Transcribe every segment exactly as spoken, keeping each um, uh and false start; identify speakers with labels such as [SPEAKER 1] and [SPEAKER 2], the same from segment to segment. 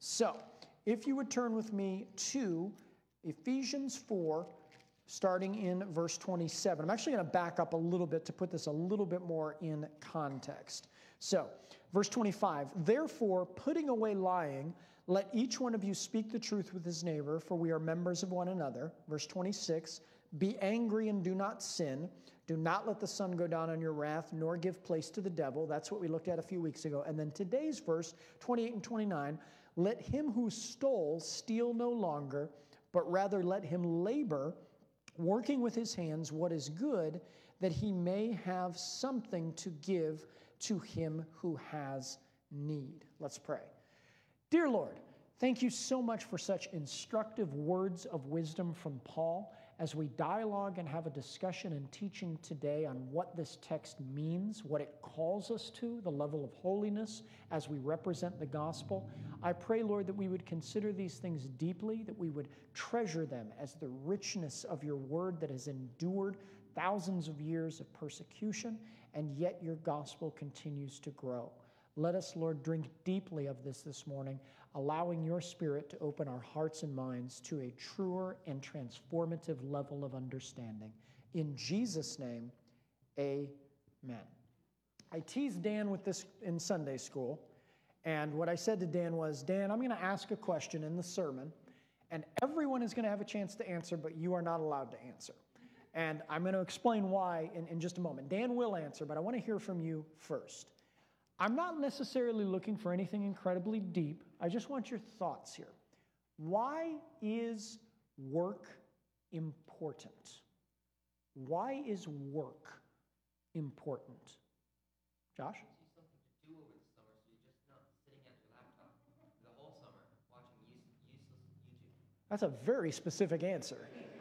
[SPEAKER 1] So, if you would turn with me to Ephesians four, starting in verse twenty-seven. I'm actually going to back up a little bit to put this a little bit more in context. So, verse twenty-five, therefore, putting away lying, let each one of you speak the truth with his neighbor, for we are members of one another. Verse twenty-six, be angry and do not sin. Do not let the sun go down on your wrath, nor give place to the devil. That's what we looked at a few weeks ago. And then today's verse, twenty-eight and twenty-nine, let him who stole steal no longer, but rather let him labor, working with his hands what is good, that he may have something to give to him who has need. Let's pray. Dear Lord, thank you so much for such instructive words of wisdom from Paul as we dialogue and have a discussion and teaching today on what this text means, what it calls us to, the level of holiness as we represent the gospel. I pray, Lord, that we would consider these things deeply, that we would treasure them as the richness of your word that has endured thousands of years of persecution, and yet your gospel continues to grow. Let us, Lord, drink deeply of this this morning, allowing your Spirit to open our hearts and minds to a truer and transformative level of understanding. In Jesus' name, amen. I teased Dan with this in Sunday school, and what I said to Dan was, Dan, I'm going to ask a question in the sermon, and everyone is going to have a chance to answer, but you are not allowed to answer. And I'm going to explain why in, in just a moment. Dan will answer, but I want to hear from you first. I'm not necessarily looking for anything incredibly deep. I just want your thoughts here. Why is work important? Why is work important? Josh?
[SPEAKER 2] Something to do over the summer, so you're just not sitting at your laptop the whole summer watching use, useless YouTube.
[SPEAKER 1] That's a very specific answer.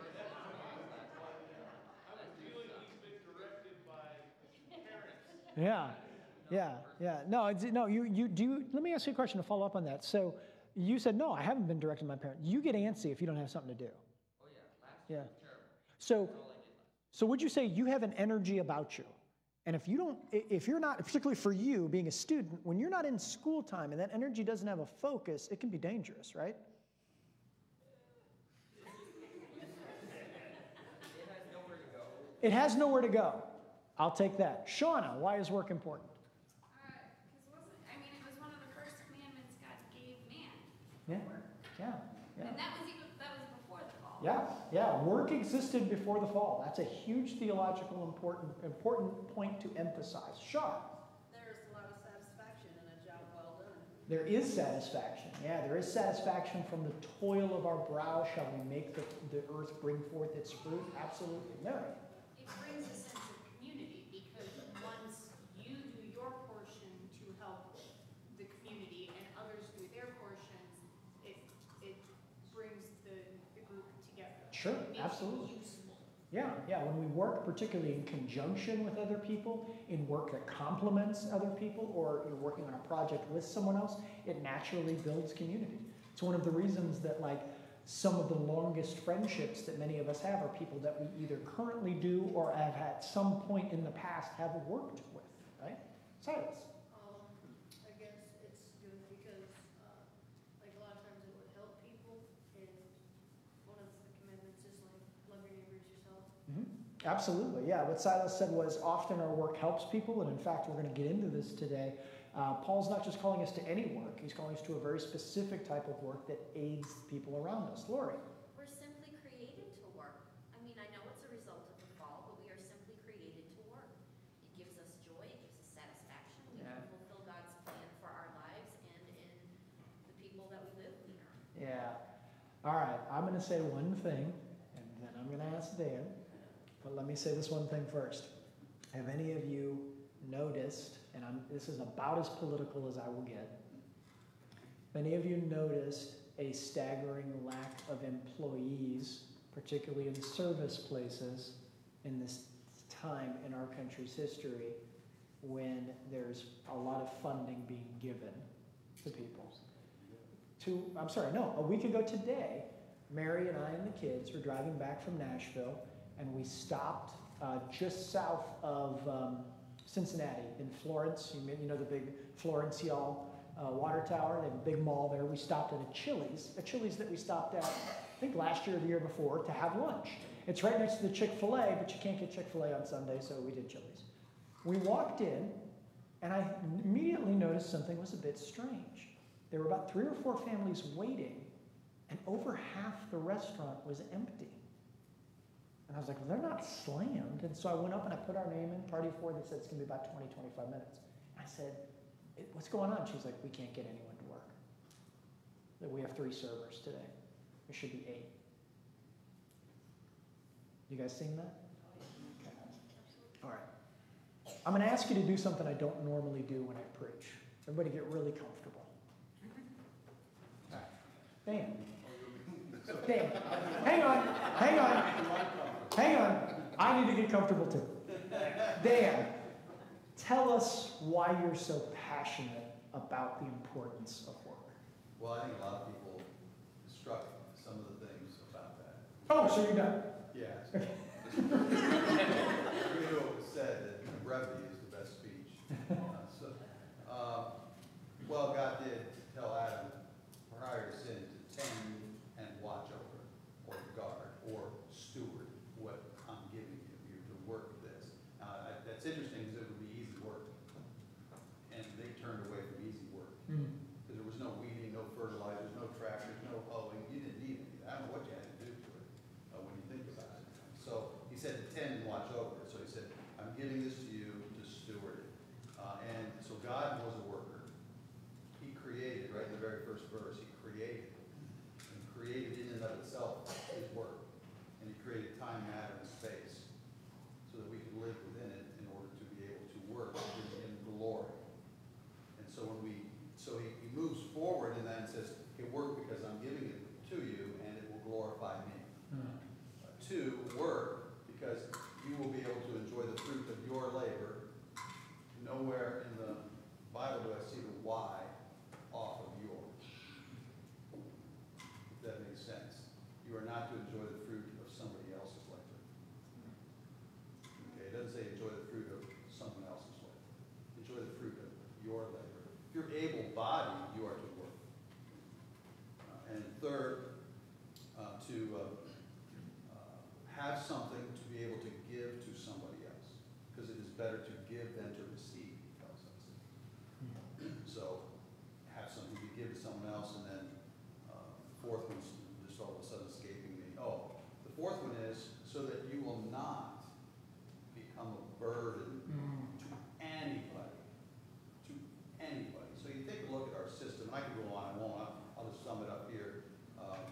[SPEAKER 1] Yeah, yeah, yeah. No, it's, no. You, you do. You, let me ask you a question to follow up on that. So, you said no. I haven't been directed by my parents. You get antsy if you don't have something to do.
[SPEAKER 2] Oh yeah, last
[SPEAKER 1] yeah.
[SPEAKER 2] year was terrible.
[SPEAKER 1] So,
[SPEAKER 2] That's all I did last
[SPEAKER 1] so would you say you have an energy about you? And if you don't, if you're not, particularly for you being a student, when you're not in school time and that energy doesn't have a focus, it can be dangerous, right?
[SPEAKER 2] It has nowhere to go.
[SPEAKER 1] It has nowhere to go. I'll take that. Shauna, why is work important? Yeah, yeah, yeah.
[SPEAKER 3] And that was even that was before the fall.
[SPEAKER 1] Yeah, yeah. Work existed before the fall. That's a huge theological important important point to emphasize. Shaw.
[SPEAKER 4] There's a lot of satisfaction in a job well done.
[SPEAKER 1] There is satisfaction. Yeah, there is satisfaction from the toil of our brow. Shall we make the, the earth bring forth its fruit? Absolutely. Mary.
[SPEAKER 3] It brings a sense of community because once you do your portion to help the community and others do their portions, it it brings the, the group together.
[SPEAKER 1] Sure,
[SPEAKER 3] it makes
[SPEAKER 1] absolutely.
[SPEAKER 3] It useful.
[SPEAKER 1] Yeah, yeah. When we work, particularly in conjunction with other people, in work that complements other people, or you're working on a project with someone else, it naturally builds community. It's one of the reasons that, like, some of the longest friendships that many of us have are people that we either currently do or have at some point in the past have worked with, right? Silas.
[SPEAKER 4] Um, I guess it's good because, uh, like a lot of times it would help people, and one of the commitments is like love your neighbors yourself.
[SPEAKER 1] Mm-hmm. Absolutely, yeah. What Silas said was often our work helps people, and in fact, we're going to get into this today. Uh, Paul's not just calling us to any work, he's calling us to a very specific type of work that aids people around us. Lori.
[SPEAKER 5] We're simply created to work. I mean, I know it's a result of the fall, but we are simply created to work. It gives us joy, it gives us satisfaction. We
[SPEAKER 1] Yeah.
[SPEAKER 5] can fulfill God's plan for our lives and in the people that we live near.
[SPEAKER 1] Yeah. All right, I'm going to say one thing, and then I'm going to ask Dan. But let me say this one thing first. Have any of you noticed, and I'm, this is about as political as I will get, have any of you noticed a staggering lack of employees, particularly in service places, in this time in our country's history when there's a lot of funding being given to people? Two, I'm sorry, no, a week ago today, Mary and I and the kids were driving back from Nashville, and we stopped uh, just south of um, Cincinnati in Florence. You, may, you know the big Florence Y'all uh, water tower. They have a big mall there. We stopped at a Chili's, a Chili's that we stopped at, I think last year or the year before, to have lunch. It's right next to the Chick-fil-A, but you can't get Chick-fil-A on Sunday, so we did Chili's. We walked in, and I immediately noticed something was a bit strange. There were about three or four families waiting, and over half the restaurant was empty. And I was like, well, they're not slammed. And so I went up and I put our name in, party four. They said it's going to be about twenty, twenty-five minutes. I said, what's going on? She's like, we can't get anyone to work. That we have three servers today. There should be eight. You guys seen that? Okay. All right. I'm going to ask you to do something I don't normally do when I preach. Everybody get really comfortable. All right. Dan. Dan. Hang on. Hang on. Hang on. I need to get comfortable too. Dan, tell us why you're so passionate about the importance of work.
[SPEAKER 6] Well, I think a lot of people struck some of the things about that.
[SPEAKER 1] Oh, so you're done?
[SPEAKER 6] Yeah. You know, it was said that brevity is the best speech. Uh, so, uh, well, God did tell Adam prior to sin to tend and watch over, or guard, or steward what I'm giving you. You're to work this. Uh, I, that's interesting because it would be easy work. And they turned away from easy work.
[SPEAKER 1] Mm.
[SPEAKER 6] Because there was no weeding, no fertilizers, no tractors, no hoeing. You didn't need any. I don't know what you had to do to it uh, when you think about it. So he said to tend and watch over it. So he said, I'm giving this to you to steward it. Uh, and so God was a worker. He created, right in the very first verse, he created. And created in and of itself his work. And he created time, matter, and space so that we could live within it in order to be able to work in, in glory. And so when we, so he, he moves forward and then says, hey, work because I'm giving it to you and it will glorify me.
[SPEAKER 1] Mm.
[SPEAKER 6] Uh, two, work because you will be able to enjoy the fruit of your labor. Nowhere in the Bible do I see the why off of yours. If that makes sense. You are not to enjoy the fruit of somebody else's labor. Okay, it doesn't say enjoy the fruit of someone else's labor. Enjoy the fruit of your labor. If you're able-bodied, you are to work. Uh, and third, uh, to uh, uh, have something to be able to give to somebody else. Because it is better to give than to receive, he tells us. So, have something to give to someone else, and then uh, the fourth one's just all of a sudden escaping me. Oh, the fourth one is so that you will not become a burden
[SPEAKER 1] Mm.
[SPEAKER 6] to anybody. To anybody. So you take a look at our system. I can go on, I won't. I'll, I'll just sum it up here. Um,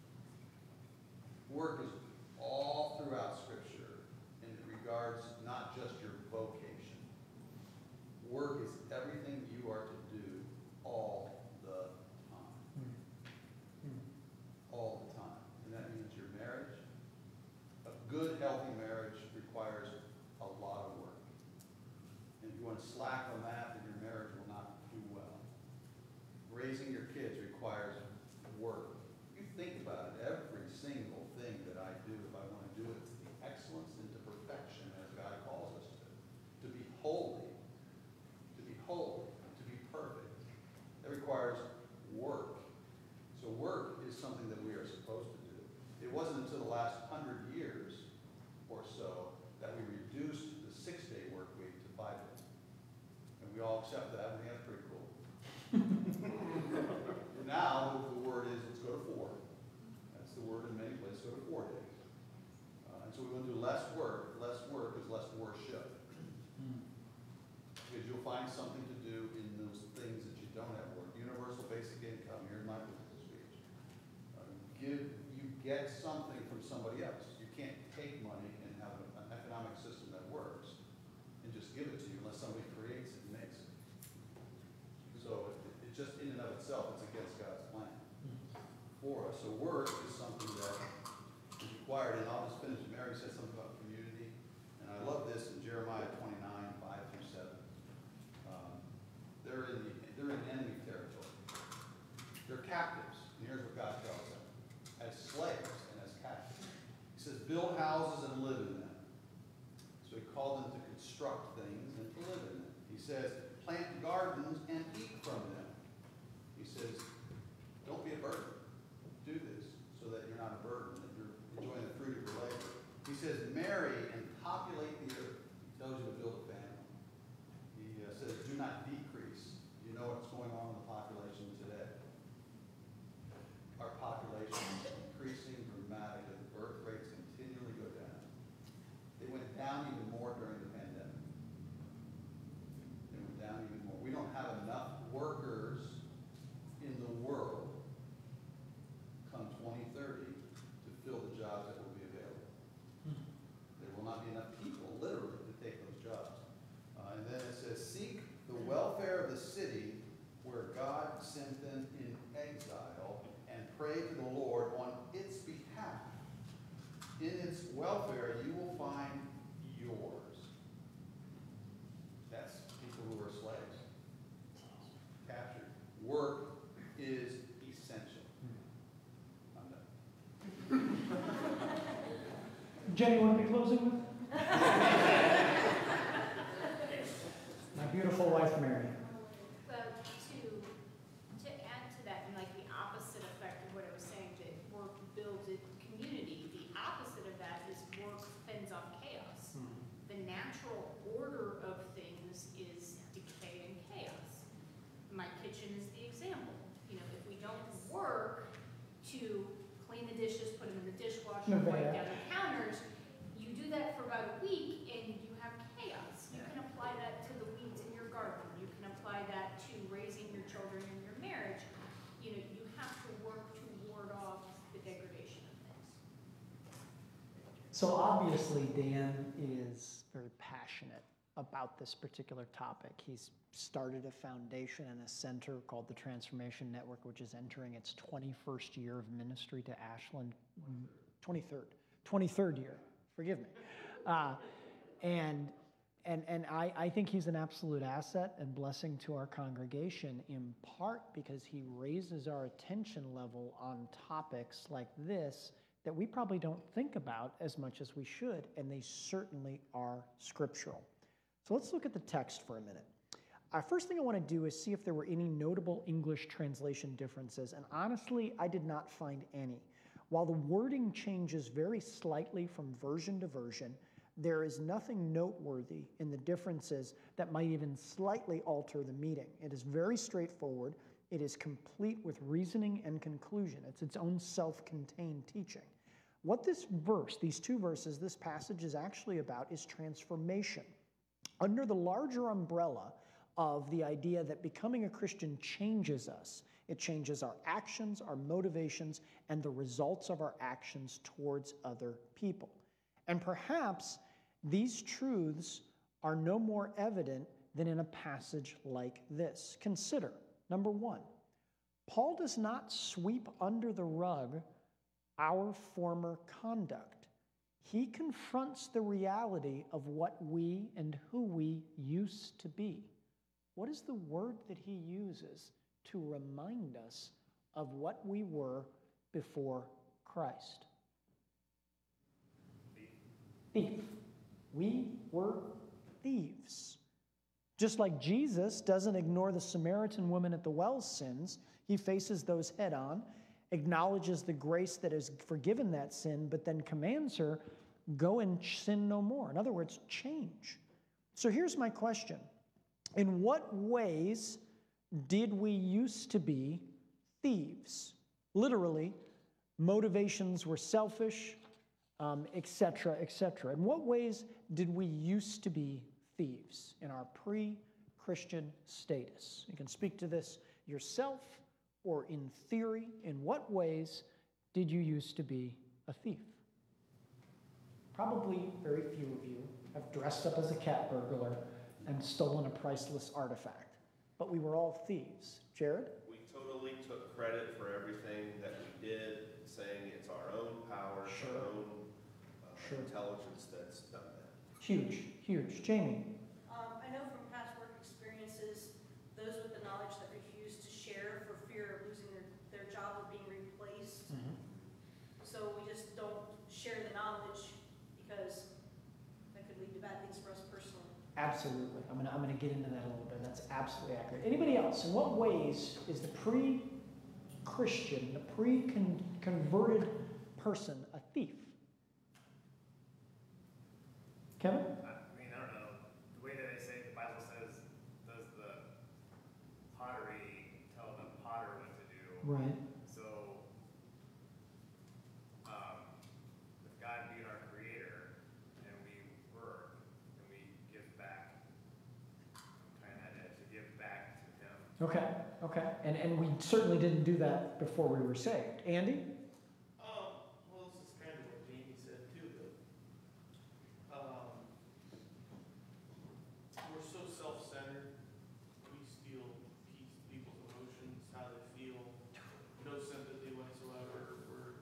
[SPEAKER 6] work is all throughout Scripture, and it regards not just your vocation. Work is everything you are to do all the time.
[SPEAKER 1] Mm. Mm.
[SPEAKER 6] All the time. And that means your marriage. A good, healthy marriage requires a lot of work. And if you want to slack on that, then your marriage will not do well. Raising your kids requires work. You think about it, every single thing that I do, if I want to do it to the excellence and to perfection as God calls us to, to be holy, to be holy, to be perfect, that requires work. So work is something that we are supposed to do. It wasn't until the last hundred years or so that we reduced the six-day work week to five days. And we all accept that, and that's pretty cool. Now, the word is, let's go to four. That's the word in many places, go to four days. Uh, and so we want to do less work. Less work is less worship.
[SPEAKER 1] Mm.
[SPEAKER 6] Because you'll find something to do in those things that you don't have work. Universal basic income, here's my political speech. Uh, give, you get something from somebody else. You can't take money and have an, an economic system that works and just give it to you unless somebody creates it and makes it. So it, it just in and of itself, it's against God's plan for us. So work is something that is required. And I'll just finish. Mary said something about community. And I love this in Jeremiah twenty-nine, five through seven. Um, they're in the, they're in enemy territory. They're captives. And here's what God tells them. As slaves and as captives. He says, build houses and live in them. So he called them to construct things and to live in them. He says, plant gardens and eat from them. says, don't be a burden. Do this so that you're not a burden, that you're enjoying the fruit of your labor. He says, marry and populate the earth. He tells you to build a family. He uh, says, do not decrease. You know what's going on in the population today. Our population is increasing dramatically. The birth rates continually go down. They went down even more during the pandemic. They went down even more. We don't have enough workers in the world come twenty thirty to fill the jobs that will be available. There will not be enough people, literally, to take those jobs. Uh, and then it says, seek the welfare of the city where God sent them in exile, and pray to the Lord on its behalf. In its welfare, you will find yours. That's people who are slaves, captured. Work is essential. I'm done.
[SPEAKER 1] Jenny, want to be closing with? My beautiful wife, Mary.
[SPEAKER 3] But to, to add to that, and like the opposite effect of what I was saying, that work builds a community, the opposite of that is work fends off chaos. The natural order of things is decay and chaos. My kitchen is the example. You know, if we don't work to clean the dishes, put them in the dishwasher,
[SPEAKER 1] No,
[SPEAKER 3] wipe
[SPEAKER 1] yeah.
[SPEAKER 3] down the counters, you do that for about a week and you have chaos. You can apply that to the weeds in your garden. You can apply that to raising your children in your marriage. You know, you have to work to ward off the degradation of things.
[SPEAKER 1] So obviously, Dan is very passionate about this particular topic. He's started a foundation and a center called the Transformation Network, which is entering its twenty-first year of ministry to Ashland, twenty-third, twenty-third year, forgive me. Uh, and and, and I, I think he's an absolute asset and blessing to our congregation, in part because he raises our attention level on topics like this that we probably don't think about as much as we should, and they certainly are scriptural. So let's look at the text for a minute. Uh, first thing I want to do is see if there were any notable English translation differences, and honestly, I did not find any. While the wording changes very slightly from version to version, there is nothing noteworthy in the differences that might even slightly alter the meaning. It is very straightforward. It is complete with reasoning and conclusion. It's its own self-contained teaching. What this verse, these two verses, this passage is actually about is transformation. Under the larger umbrella of the idea that becoming a Christian changes us. It changes our actions, our motivations, and the results of our actions towards other people. And perhaps these truths are no more evident than in a passage like this. Consider, number one, Paul does not sweep under the rug our former conduct. He confronts the reality of what we and who we used to be. What is the word that he uses to remind us of what we were before Christ? Thief. We were thieves. Just like Jesus doesn't ignore the Samaritan woman at the well's sins, he faces those head on, acknowledges the grace that has forgiven that sin, but then commands her, go and sin no more. In other words, change. So here's my question. In what ways did we used to be thieves? Literally, motivations were selfish, um, et cetera, et cetera. In what ways did we used to be thieves in our pre-Christian status? You can speak to this yourself or in theory. In what ways did you used to be a thief? Probably very few of you have dressed up as a cat burglar and stolen a priceless artifact. But we were all thieves. Jared?
[SPEAKER 7] We totally took credit for everything that we did, saying it's our own power, it's
[SPEAKER 1] Sure.
[SPEAKER 7] our own uh,
[SPEAKER 1] Sure.
[SPEAKER 7] intelligence that's done that.
[SPEAKER 1] Huge, huge. Jamie?
[SPEAKER 4] Um, I know from past work experiences, those with the knowledge that refuse to share for fear of losing their, their job or being replaced. So we just don't share the knowledge because that could lead to bad things for us personally.
[SPEAKER 1] Absolutely. I'm gonna, I'm gonna get into that a little bit. That's absolutely accurate. Anybody else? In what ways is the pre-Christian, the pre-converted person a thief? Kevin?
[SPEAKER 8] I mean, I don't know, the way that they say, the Bible says, does the pottery tell the potter what to do?
[SPEAKER 1] Right.
[SPEAKER 8] So, um, with God being our creator, and we work, and we give back, I'm trying to, to give back to him.
[SPEAKER 1] Okay, okay. And, and we certainly didn't do that before we were saved. Andy?
[SPEAKER 9] Um, well, this is kind of what Jamie said too, but, um, we're so self-centered, we steal pe- people's emotions, how they feel, no sympathy whatsoever, we're,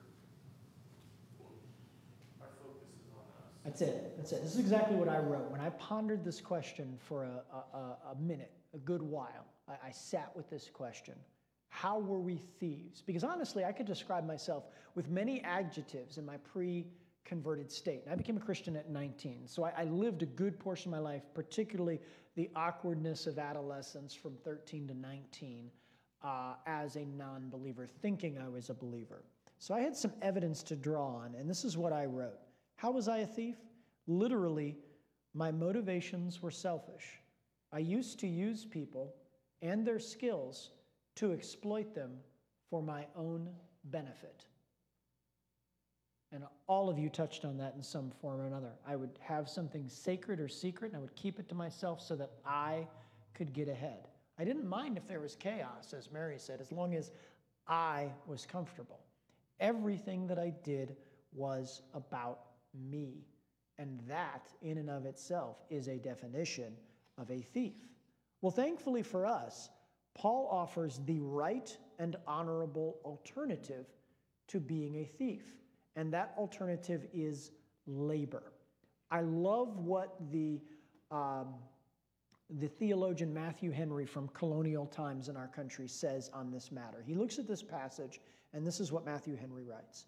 [SPEAKER 9] our focus is on us.
[SPEAKER 1] That's it. That's it. This is exactly what I wrote. When I pondered this question for a, a, a minute, a good while, I, I sat with this question. How were we thieves? Because honestly, I could describe myself with many adjectives in my pre-converted state. And I became a Christian at nineteen. So I, I lived a good portion of my life, particularly the awkwardness of adolescence from thirteen to nineteen, uh, as a non-believer, thinking I was a believer. So I had some evidence to draw on, and this is what I wrote. How was I a thief? Literally, my motivations were selfish. I used to use people and their skills to exploit them for my own benefit. And all of you touched on that in some form or another. I would have something sacred or secret, and I would keep it to myself so that I could get ahead. I didn't mind if there was chaos, as Mary said, as long as I was comfortable. Everything that I did was about me. And that, in and of itself, is a definition of a thief. Well, thankfully for us, Paul offers the right and honorable alternative to being a thief. And that alternative is labor. I love what the, um, the theologian Matthew Henry from colonial times in our country says on this matter. He looks at this passage, and this is what Matthew Henry writes.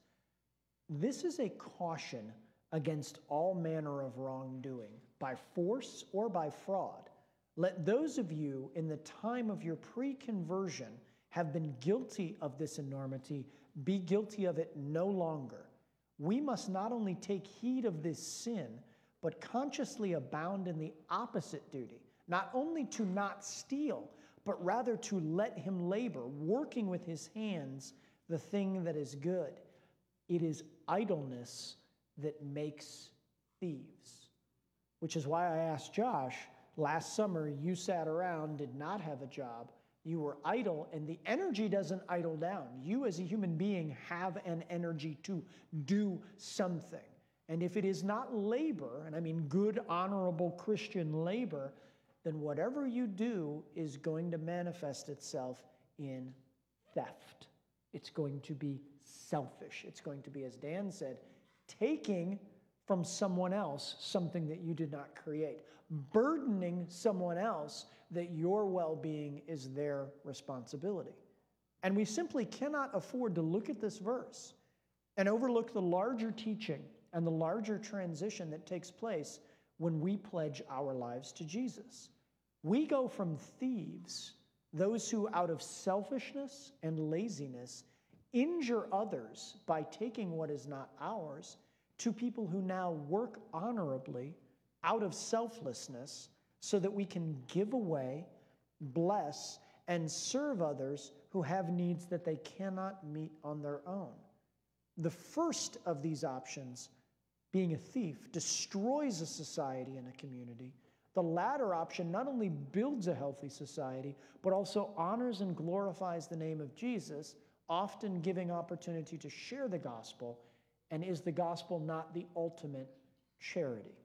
[SPEAKER 1] This is a caution against all manner of wrongdoing, by force or by fraud. Let those of you in the time of your pre-conversion have been guilty of this enormity be guilty of it no longer. We must not only take heed of this sin, but consciously abound in the opposite duty, not only to not steal, but rather to let him labor, working with his hands the thing that is good. It is idleness that makes thieves. Which is why I asked Josh, last summer you sat around, did not have a job, you were idle, and the energy doesn't idle down. You as a human being have an energy to do something. And if it is not labor, and I mean good, honorable Christian labor, then whatever you do is going to manifest itself in theft. It's going to be selfish. It's going to be, as Dan said, taking from someone else something that you did not create, burdening someone else that your well-being is their responsibility. And we simply cannot afford to look at this verse and overlook the larger teaching and the larger transition that takes place when we pledge our lives to Jesus. We go from thieves, those who out of selfishness and laziness injure others by taking what is not ours, to people who now work honorably out of selflessness so that we can give away, bless, and serve others who have needs that they cannot meet on their own. The first of these options, being a thief, destroys a society and a community. The latter option not only builds a healthy society, but also honors and glorifies the name of Jesus, often giving opportunity to share the gospel. And is the gospel not the ultimate charity?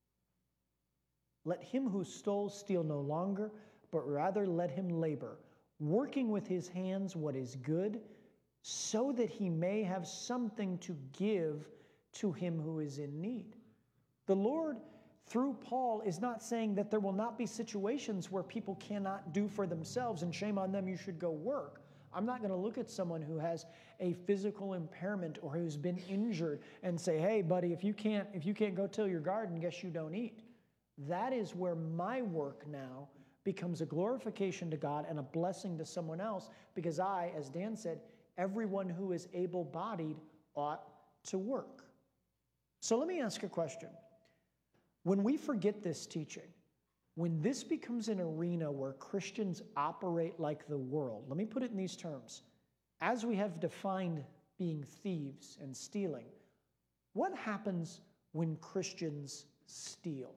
[SPEAKER 1] Let him who stole steal no longer, but rather let him labor, working with his hands what is good, so that he may have something to give to him who is in need. The Lord, through Paul, is not saying that there will not be situations where people cannot do for themselves, and shame on them, you should go work. I'm not going to look at someone who has a physical impairment or who's been injured and say, hey, buddy, if you can't, if you can't go till your garden, guess you don't eat. that is where my work now becomes a glorification to God and a blessing to someone else, because I, as Dan said, everyone who is able-bodied ought to work. So let me ask a question. When we forget this teaching, when this becomes an arena where Christians operate like the world, let me put it in these terms. As we have defined being thieves and stealing, what happens when Christians steal?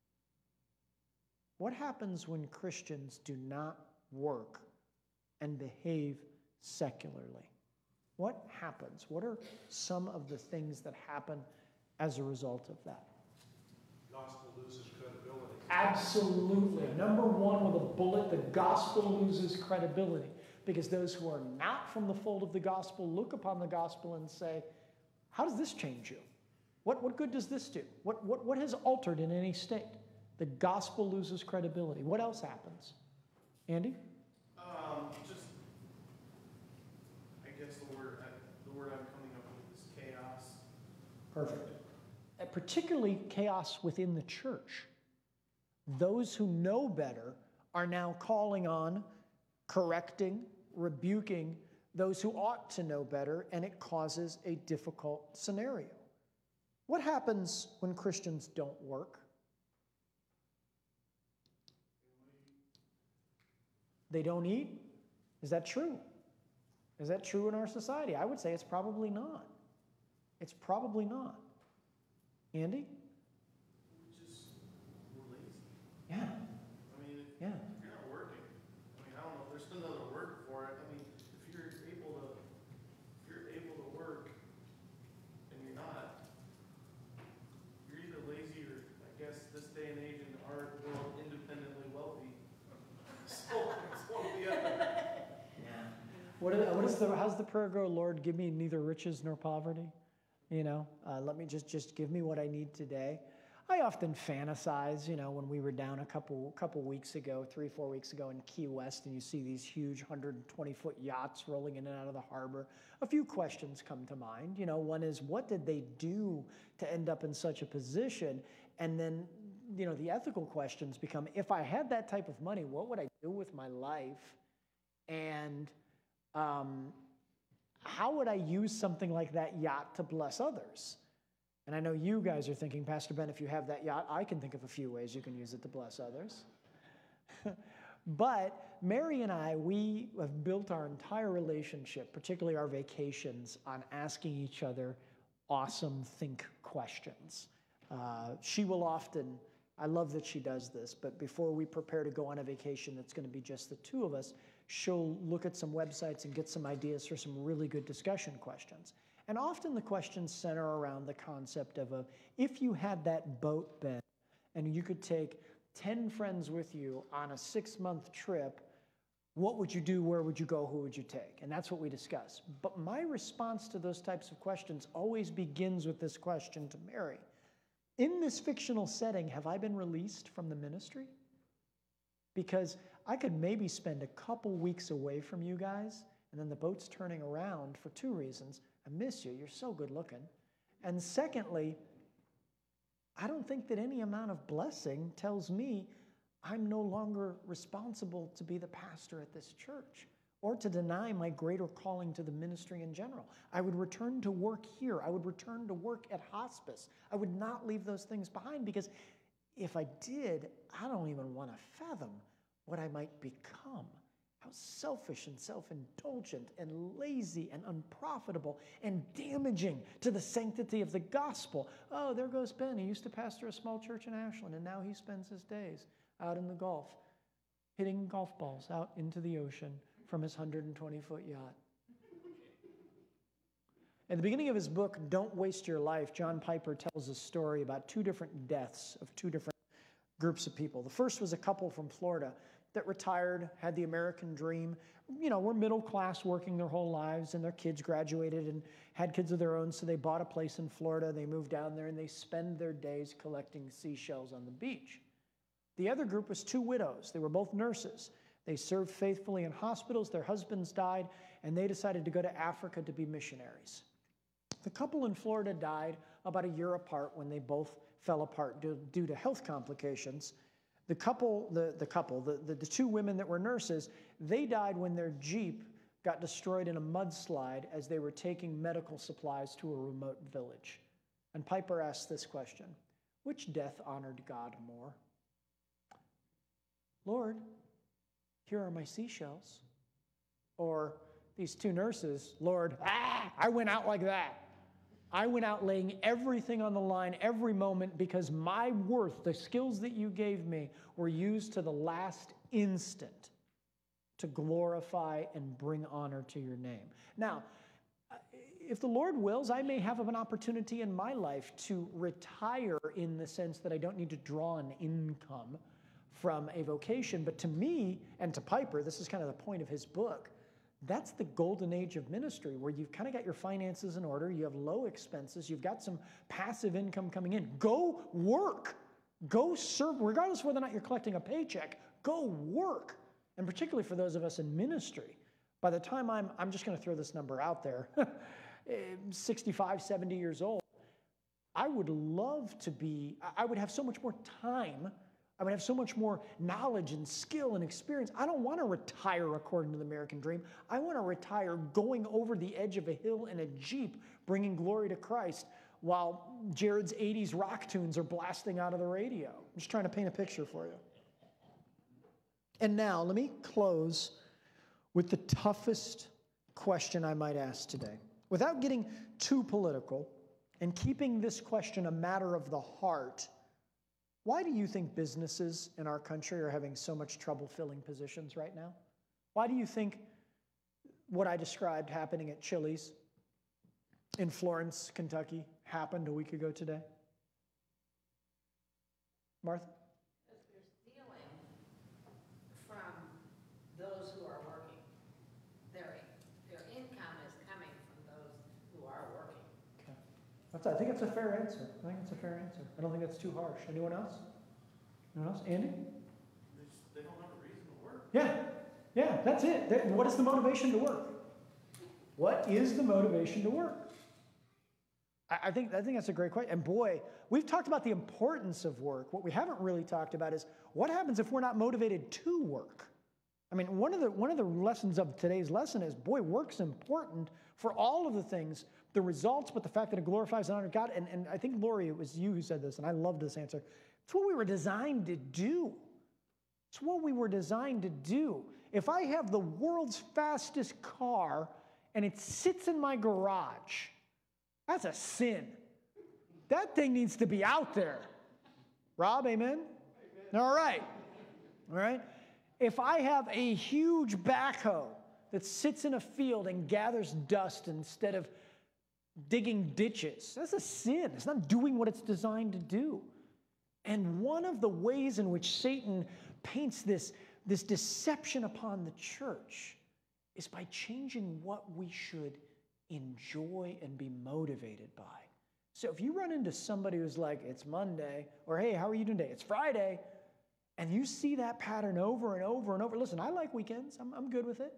[SPEAKER 1] What happens when Christians do not work and behave secularly? What happens? What are some of the things that happen as a result of that?
[SPEAKER 10] Gospel loses credibility.
[SPEAKER 1] Absolutely. Number one with a bullet, the gospel loses credibility, because those who are not from the fold of the gospel look upon the gospel and say, how does this change you? What, what good does this do? What, what, what has altered in any state? The gospel loses credibility. What else happens? Andy?
[SPEAKER 9] Um, just, I guess the word, uh, the word I'm coming up with is chaos.
[SPEAKER 1] Perfect. Uh, particularly chaos within the church. Those who know better are now calling on, correcting, rebuking those who ought to know better, and it causes a difficult scenario. What happens when Christians don't work? They don't eat? Is that true? Is that true in our society? I would say it's probably not. It's probably not. Andy?
[SPEAKER 9] We just, we're lazy.
[SPEAKER 1] Yeah.
[SPEAKER 9] I mean, if,
[SPEAKER 1] Yeah.
[SPEAKER 9] if you're not working, I mean, I don't know, if there's another word for it. I mean, if you're able to, if you're able to work and you're not, you're either lazy or, I guess, this day and age in our world, independently wealthy. So, it's one or the other.
[SPEAKER 1] Yeah. What, are, what is the, how's the prayer go? Lord, give me neither riches nor poverty. You know, uh, let me just, just give me what I need today. I often fantasize, you know, when we were down a couple couple weeks ago, three, four weeks ago in Key West, and you see these huge one hundred twenty foot yachts rolling in and out of the harbor. A few questions come to mind. You know, one is, what did they do to end up in such a position? And then, you know, the ethical questions become, if I had that type of money, what would I do with my life? And um, how would I use something like that yacht to bless others? And I know you guys are thinking, Pastor Ben, if you have that yacht, I can think of a few ways you can use it to bless others. But Mary and I, we have built our entire relationship, particularly our vacations, on asking each other awesome think questions. Uh, she will often, I love that she does this, but before we prepare to go on a vacation that's going to be just the two of us, she'll look at some websites and get some ideas for some really good discussion questions. And often the questions center around the concept of a, if you had that boat, Ben, and you could take ten friends with you on a six-month trip, what would you do, where would you go, who would you take? And that's what we discuss. But my response to those types of questions always begins with this question to Mary. In this fictional setting, have I been released from the ministry? Because I could maybe spend a couple weeks away from you guys, and then the boat's turning around for two reasons. I miss you, you're so good looking. And secondly, I don't think that any amount of blessing tells me I'm no longer responsible to be the pastor at this church or to deny my greater calling to the ministry in general. I would return to work here. I would return to work at hospice. I would not leave those things behind, because if I did, I don't even want to fathom what I might become. How selfish and self-indulgent and lazy and unprofitable and damaging to the sanctity of the gospel. Oh, there goes Ben. He used to pastor a small church in Ashland, and now he spends his days out in the Gulf, hitting golf balls out into the ocean from his one hundred twenty foot yacht. At the beginning of his book, Don't Waste Your Life, John Piper tells a story about two different deaths of two different groups of people. The first was a couple from Florida that retired, had the American dream. You know, were middle class, working their whole lives, and their kids graduated and had kids of their own, so they bought a place in Florida. They moved down there, and they spend their days collecting seashells on the beach. The other group was two widows. They were both nurses. They served faithfully in hospitals. Their husbands died, and they decided to go to Africa to be missionaries. The couple in Florida died about a year apart when they both fell apart due, due to health complications. The couple, the, the couple, the, the, the two women that were nurses, they died when their Jeep got destroyed in a mudslide as they were taking medical supplies to a remote village. And Piper asked this question: which death honored God more? Lord, here are my seashells. Or these two nurses, Lord, ah, I went out like that. I went out laying everything on the line every moment because my worth, the skills that you gave me, were used to the last instant to glorify and bring honor to your name. Now, if the Lord wills, I may have an opportunity in my life to retire in the sense that I don't need to draw an income from a vocation. But to me and to Piper, this is kind of the point of his book, that's the golden age of ministry, where you've kind of got your finances in order, you have low expenses, you've got some passive income coming in. Go work. Go serve, regardless of whether or not you're collecting a paycheck, go work. And particularly for those of us in ministry, by the time I'm, I'm just going to throw this number out there, sixty-five, seventy years old, I would love to be, I would have so much more time, I would have so much more knowledge and skill and experience. I don't want to retire according to the American dream. I want to retire going over the edge of a hill in a Jeep, bringing glory to Christ, while Jared's eighties rock tunes are blasting out of the radio. I'm just trying to paint a picture for you. And now, let me close with the toughest question I might ask today. Without getting too political and keeping this question a matter of the heart, why do you think businesses in our country are having so much trouble filling positions right now? Why do you think what I described happening at Chili's in Florence, Kentucky, happened a week ago today? Martha?
[SPEAKER 11] Because they're stealing from those who are working. Their, their income is coming from those who are working.
[SPEAKER 1] Okay. That's, I think it's a fair answer. I think it's a fair answer. I don't think that's too harsh. Anyone else? Anyone else? Andy?
[SPEAKER 9] They, just, they don't have a reason to work.
[SPEAKER 1] Yeah. Yeah, that's it. That- What is the motivation to work? What is the motivation to work? I, I think I think that's a great question. And boy, we've talked about the importance of work. What we haven't really talked about is what happens if we're not motivated to work? I mean, one of the one of the lessons of today's lesson is, boy, work's important for all of the things, the results, but the fact that it glorifies and honors God. And, and I think, Lori, it was you who said this, and I loved this answer. It's what we were designed to do. It's what we were designed to do. If I have the world's fastest car and it sits in my garage, that's a sin. That thing needs to be out there. Rob, amen? Amen. All right. All right. If I have a huge backhoe that sits in a field and gathers dust instead of digging ditches, that's a sin. It's not doing what it's designed to do. And one of the ways in which Satan paints this, this deception upon the church is by changing what we should enjoy and be motivated by. So if you run into somebody who's like, it's Monday, or hey, how are you doing today? It's Friday, and you see that pattern over and over and over. Listen, I like weekends. I'm, I'm good with it.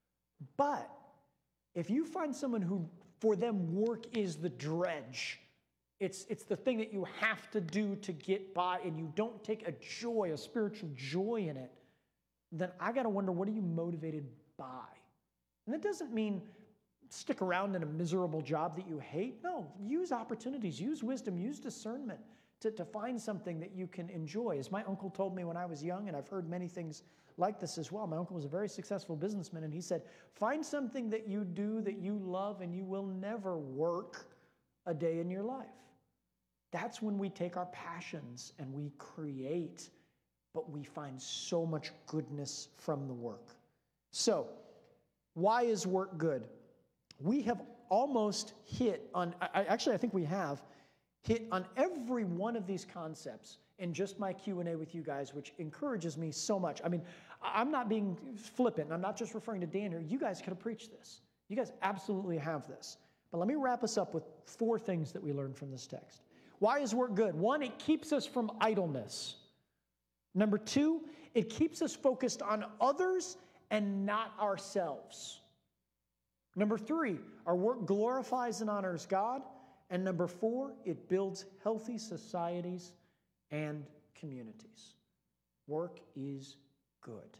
[SPEAKER 1] But if you find someone who, for them, work is the dredge, it's, it's the thing that you have to do to get by, and you don't take a joy, a spiritual joy in it, then I got to wonder, what are you motivated by? And that doesn't mean stick around in a miserable job that you hate. No, use opportunities, use wisdom, use discernment to, to find something that you can enjoy. As my uncle told me when I was young, and I've heard many things like this as well. My uncle was a very successful businessman, and he said, find something that you do that you love, and you will never work a day in your life. That's when we take our passions and we create, but we find so much goodness from the work. So, why is work good? We have almost hit on, I, actually I think we have hit on every one of these concepts in just my Q and A with you guys, which encourages me so much. I mean, I'm not being flippant. I'm not just referring to Dan here. You guys could have preached this. You guys absolutely have this. But let me wrap us up with four things that we learned from this text. Why is work good? One, it keeps us from idleness. Number two, it keeps us focused on others and not ourselves. Number three, our work glorifies and honors God. And number four, it builds healthy societies and communities. Work is good.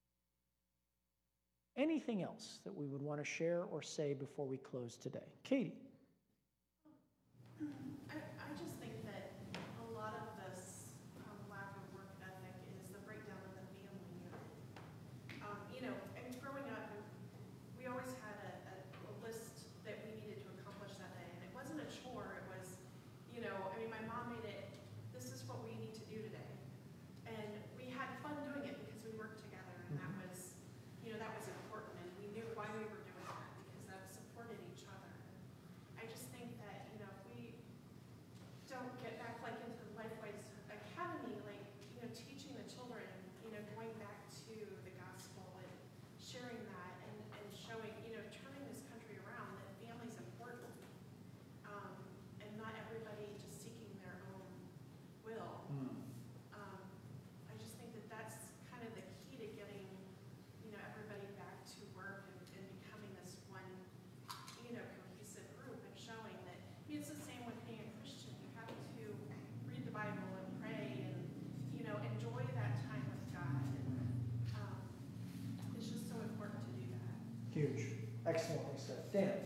[SPEAKER 1] Anything else that we would want to share or say before we close today? Katie?
[SPEAKER 12] I, I just think that a lot of this um, lack of work ethic is the breakdown of the family unit. Um, you know, and growing up, we always had a, a, a list that we needed to accomplish that day, and it wasn't a chore. It was, you know, I mean, my mom made it. This is what we need to do today, and we had fun doing it because we worked together, and that was, you know, that was important, and we knew why we were doing that because that supported each other. I just think that, you know, if we don't get back like into the Lifeways Academy, like, you know, teaching the children, you know, going back to the gospel and sharing that and, and showing, you know, turning this country around, that family's important. Um, and not everybody just seeking their own will. Um, I just think that that's kind of the key to getting, you know, everybody back to work and, and becoming this one, you know, cohesive group and showing that, I mean, it's the same with being a Christian. You have to read the Bible and pray and, you know, enjoy that time with God. And, um, it's just so important to do that.
[SPEAKER 1] Huge. Excellently said. Dan?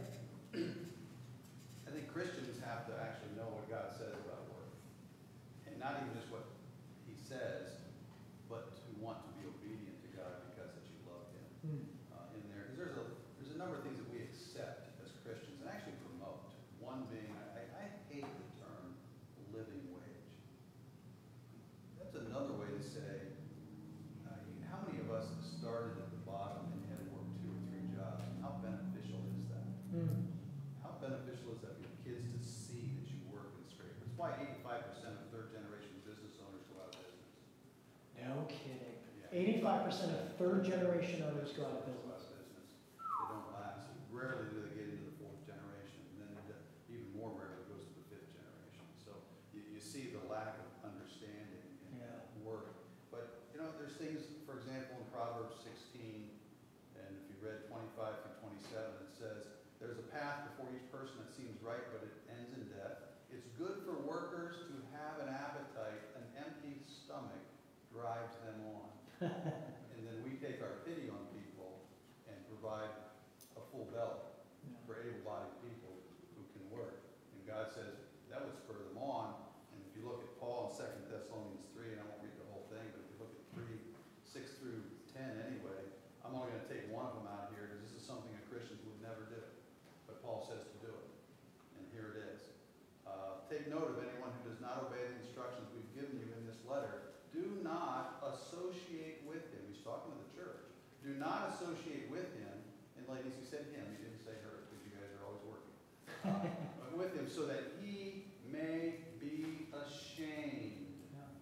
[SPEAKER 6] I think Christians have to actually know what God says about work. And not even just what he says, but to want to be obedient to God because that you love him uh, in there. Because there's a, there's a number of things that we accept as Christians and actually promote. One being, I, I hate the term living wage. That's another way to say, uh, how many of us started at the bottom and had to work two or three jobs? How beneficial is that? How beneficial is that for your kids to see that you work and scrape? It's why eighty-five percent of third-generation business owners go out of business.
[SPEAKER 1] No kidding.
[SPEAKER 6] Yeah.
[SPEAKER 1] eighty-five percent of third-generation owners go out of
[SPEAKER 6] Go
[SPEAKER 1] business.
[SPEAKER 6] out of business. They don't last. Rarely do they get into the fourth generation, and then the- even more rarely goes to the fifth generation. So you, you see the lack of understanding in
[SPEAKER 1] Yeah.
[SPEAKER 6] work. But, you know, there's things, for example, in Proverbs sixteen, and if you read twenty-five through twenty-seven, it says, there's a path before each person that seems right, but it ends in death. It's good for workers to have an appetite. An empty stomach drives them on. And then we take our pity on people and provide a full belly for able-bodied people who can work. And God says that would spur them on. And if you look at Paul in Second Thessalonians three, and I won't read the whole thing, but if you look at three, six through ten anyway, I'm only going to take one of them out here because this is something that Christians would never do. But Paul says to do it. And here it is. Uh, take note of anyone who does not obey the instructions we've given you in this letter. Do not associate with him. He's talking to the church. Do not associate with him. And ladies, he said him. He didn't say her because you guys are always working. Uh, but with him so that he may be ashamed.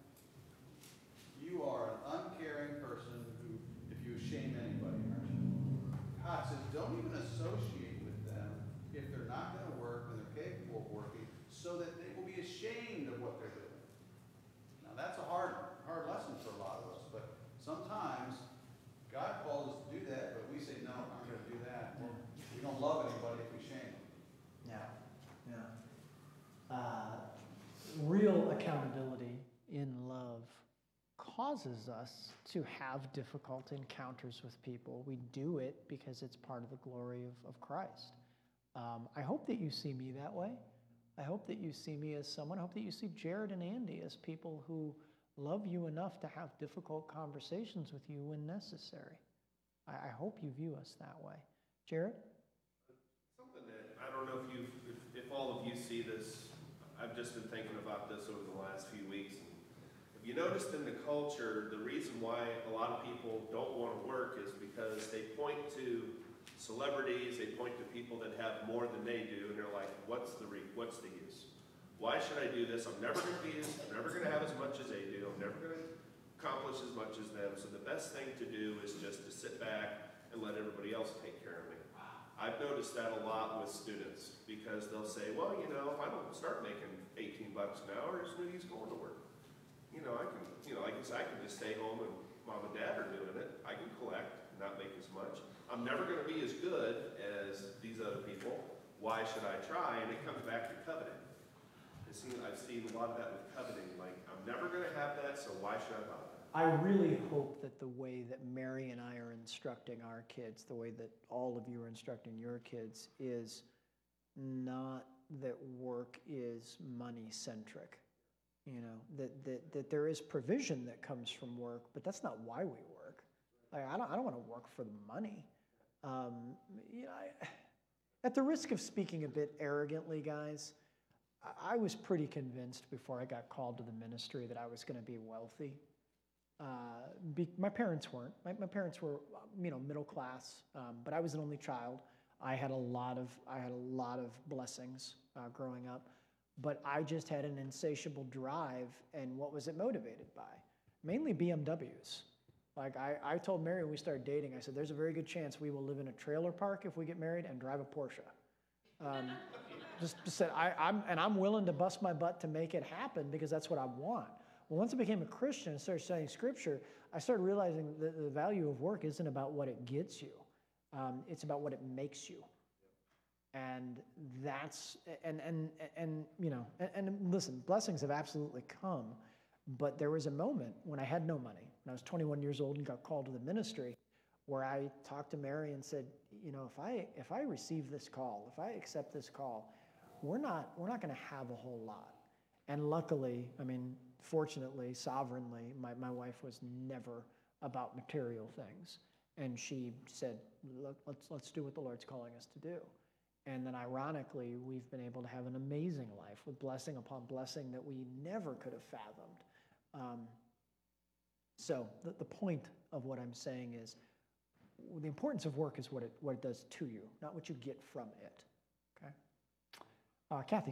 [SPEAKER 6] You are an uncaring person who, if you shame anybody, aren't you? God says, don't even associate with them if they're not going to work and they're capable of working, so that they will be ashamed of what they're doing. Now that's a hard, hard lesson for a lot of us, but sometimes God calls us to do that, but we say, no, I'm going to do that. Well, we don't love anybody if we shame them.
[SPEAKER 1] Yeah, yeah. Uh, real accountability in love causes us to have difficult encounters with people. We do it because it's part of the glory of, of Christ. Um, I hope that you see me that way. I hope that you see me as someone. I hope that you see Jared and Andy as people who love you enough to have difficult conversations with you when necessary. I, I hope you view us that way. Jared?
[SPEAKER 7] Something that, I don't know if you, if, if all of you see this, I've just been thinking about this over the last few weeks. If you noticed in the culture, the reason why a lot of people don't want to work is because they point to celebrities, they point to people that have more than they do, and they're like, what's the re what's the use? Why should I do this? I'm never going to be as, I'm never going to have as much as they do. I'm never going to accomplish as much as them. So the best thing to do is just to sit back and let everybody else take care of me. I've noticed that a lot with students because they'll say, well, you know, if I don't start making eighteen bucks an hour, there's no use going to work. You know, I can, you know, I guess I can just stay home and mom and dad are doing it. I can collect, not make as much. I'm never going to be as good as these other people, why should I try? And it comes back to coveting. I've seen, I've seen a lot of that with coveting, like, I'm never gonna have that, so why should I bother?
[SPEAKER 1] I really hope that the way that Mary and I are instructing our kids, the way that all of you are instructing your kids, is not that work is money-centric. You know, that, that, that there is provision that comes from work, but that's not why we work. Like, I don't, I don't want to work for the money. Um, you know, I, at the risk of speaking a bit arrogantly, guys, I, I was pretty convinced before I got called to the ministry that I was going to be wealthy. Uh, be, my parents weren't. My, my parents were, you know, middle class, um, but I was an only child. I had a lot of, I had a lot of blessings uh, growing up, but I just had an insatiable drive, and what was it motivated by? Mainly B M Ws. Like I, I told Mary when we started dating, I said, there's a very good chance we will live in a trailer park if we get married and drive a Porsche. Um, just, just said, I, I'm, and I'm willing to bust my butt to make it happen because that's what I want. Well, once I became a Christian and started studying Scripture, I started realizing that the value of work isn't about what it gets you. Um, it's about what it makes you. And that's, and, and, and you know, and, and listen, blessings have absolutely come, but there was a moment when I had no money, when I was twenty-one years old and got called to the ministry, where I talked to Mary and said, you know, if I, if I receive this call, if I accept this call, we're not, we're not going to have a whole lot. And luckily, I mean, fortunately, sovereignly, my, my wife was never about material things. And she said, Let, let's, let's do what the Lord's calling us to do. And then ironically, we've been able to have an amazing life with blessing upon blessing that we never could have fathomed. Um, so the, the point of what I'm saying is the importance of work is what it, what it does to you, not what you get from it. Okay? Uh, Kathy.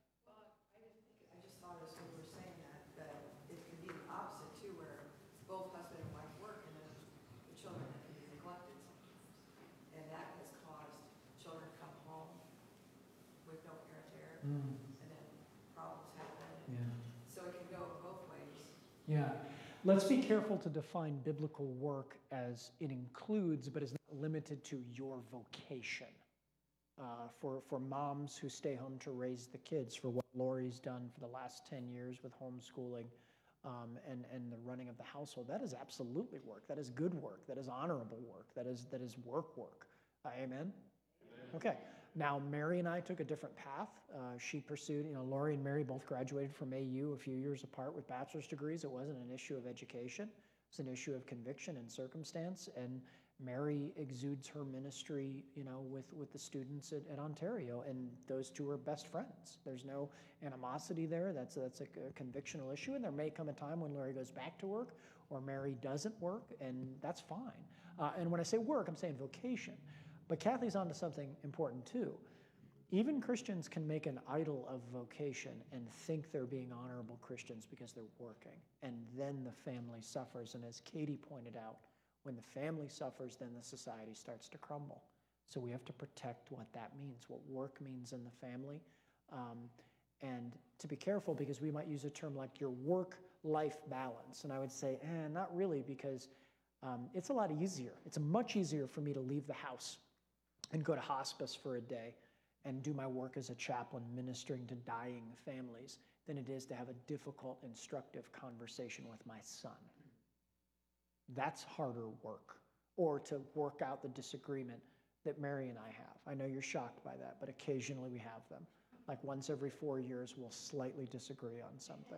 [SPEAKER 13] I just thought as we were saying that, that it could be the opposite too, where both husband and wife work and then the children can be neglected sometimes. And that has caused children to come home with no parent there,
[SPEAKER 1] Mm.
[SPEAKER 13] and then problems happen.
[SPEAKER 1] Yeah.
[SPEAKER 13] So it can go both ways.
[SPEAKER 1] Yeah. Let's be careful to define biblical work as it includes, but is not limited to your vocation. Uh, for, for moms who stay home to raise the kids, for what Lori's done for the last ten years with homeschooling um, and, and the running of the household, that is absolutely work. That is good work. That is honorable work. That is, that is work work. Uh, amen? Amen? Okay. Now, Mary and I took a different path. Uh, she pursued, you know, Lori and Mary both graduated from A U a few years apart with bachelor's degrees. It wasn't an issue of education. It was an issue of conviction and circumstance. And Mary exudes her ministry, you know, with, with the students at, at Ontario, and those two are best friends. There's no animosity there. That's, that's a, a convictional issue, and there may come a time when Larry goes back to work or Mary doesn't work, and that's fine. Uh, and when I say work, I'm saying vocation. But Kathy's onto something important too. Even Christians can make an idol of vocation and think they're being honorable Christians because they're working, and then the family suffers. And as Katie pointed out, when the family suffers, then the society starts to crumble. So we have to protect what that means, what work means in the family. Um, and to be careful, because we might use a term like your work-life balance. And I would say, eh, not really, because um, it's a lot easier. It's much easier for me to leave the house and go to hospice for a day and do my work as a chaplain ministering to dying families than it is to have a difficult, instructive conversation with my son. That's harder work, or to work out the disagreement that Mary and I have. I know you're shocked by that, but occasionally we have them. Like once every four years, we'll slightly disagree on something.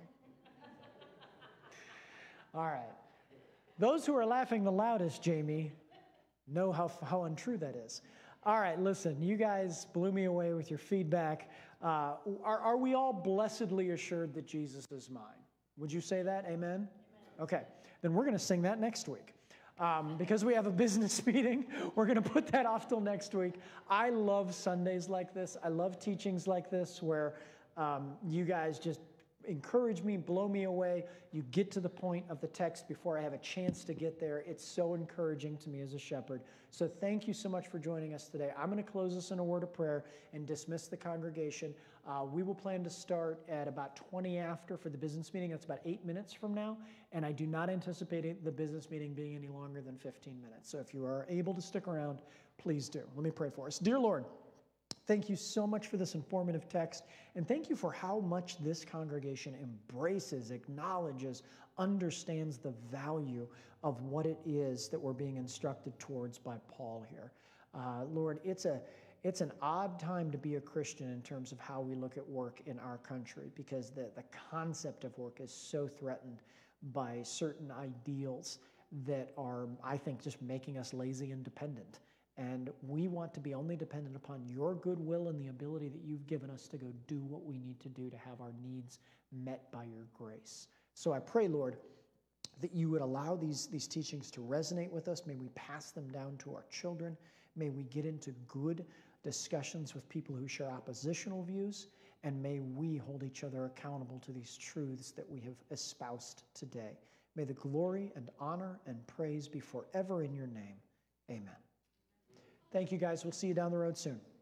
[SPEAKER 1] All right. Those who are laughing the loudest, Jamie, know how, how untrue that is. All right, listen, you guys blew me away with your feedback. Uh, are, are we all blessedly assured that Jesus is mine? Would you say that? Amen? Amen. Okay, then we're going to sing that next week. Um, because we have a business meeting, we're going to put that off till next week. I love Sundays like this. I love teachings like this where um, you guys just encourage me, blow me away. You get to the point of the text before I have a chance to get there. It's so encouraging to me as a shepherd. So thank you so much for joining us today. I'm going to close this in a word of prayer and dismiss the congregation. Uh, we will plan to start at about twenty after for the business meeting. That's about eight minutes from now. And I do not anticipate the business meeting being any longer than fifteen minutes. So if you are able to stick around, please do. Let me pray for us. Dear Lord, Thank you so much for this informative text, and thank you for how much this congregation embraces, acknowledges, understands the value of what it is that we're being instructed towards by Paul here. Uh, Lord, it's a it's an odd time to be a Christian in terms of how we look at work in our country, because the, the concept of work is so threatened by certain ideals that are, I think, just making us lazy and dependent. And we want to be only dependent upon your goodwill and the ability that you've given us to go do what we need to do to have our needs met by your grace. So I pray, Lord, that you would allow these, these teachings to resonate with us. May we pass them down to our children. May we get into good discussions with people who share oppositional views. And may we hold each other accountable to these truths that we have espoused today. May the glory and honor and praise be forever in your name. Amen. Thank you, guys. We'll see you down the road soon.